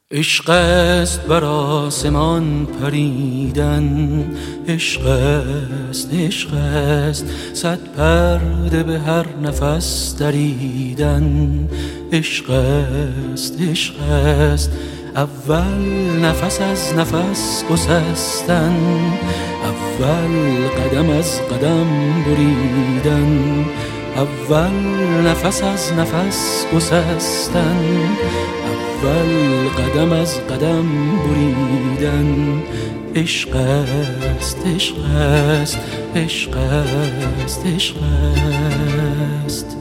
عشق است بر آسمان پریدن، عشق است، عشق است، صد پرده به هر نفس دریدن. عشق است، عشق است، اول نفس از نفس گسستن، اول قدم از قدم بریدن، اول نفس از نفس گسستن، اول قدم از قدم بریدن. عشق است، عشق است، عشق است، عشق است.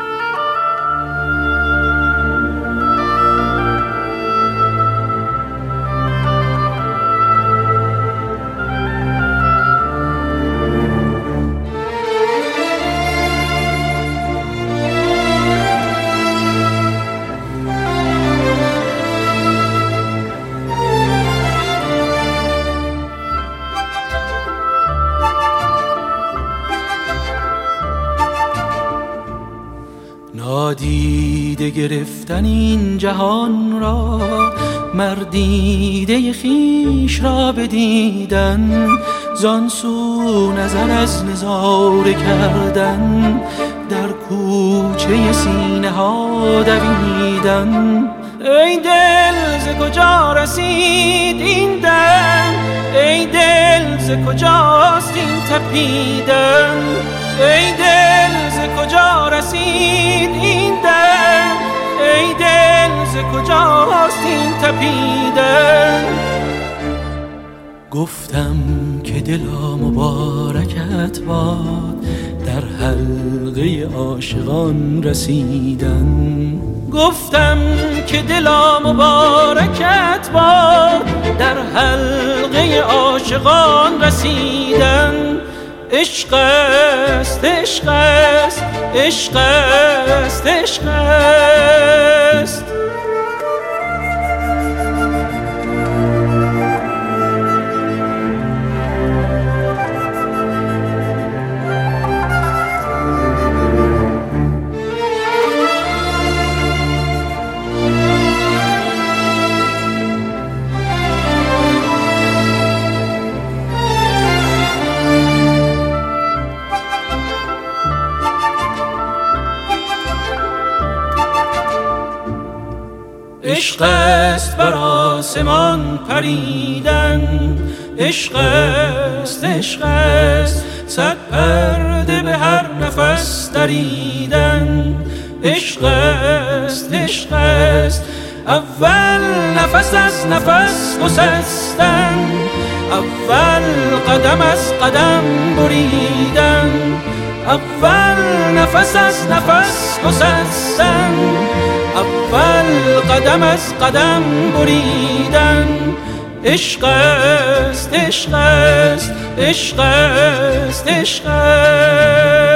نادیده گرفتن این جهان را، مردیده خویش را بدیدن، زان سو نظر از نظاره کردن، در کوچه سینه ها دویدن. ای دل ز کجا رسید این دم، ای دل ز کجاست این تپیدن، ای دل ز کجا رسید این دم، ای دل ز کجاست این تپیدن. گفتم که دلا مبارکت باد، در حلقه عاشقان رسیدن. گفتم که دلا مبارکت باد، در حلقه عاشقان رسیدن. عشق است، عشق است، عشق است، عشق است. عشق است بر آسمان پریدن، عشق است، عشق است، صد پرده به هر نفس دریدن. عشق است، عشق است، اول نفس از نفس گسستن، اول قدم از قدم بریدن، اول نفس از نفس گسستن، اول قدم از قدم بریدن. عشق است، عشق است، عشق است، عشق است.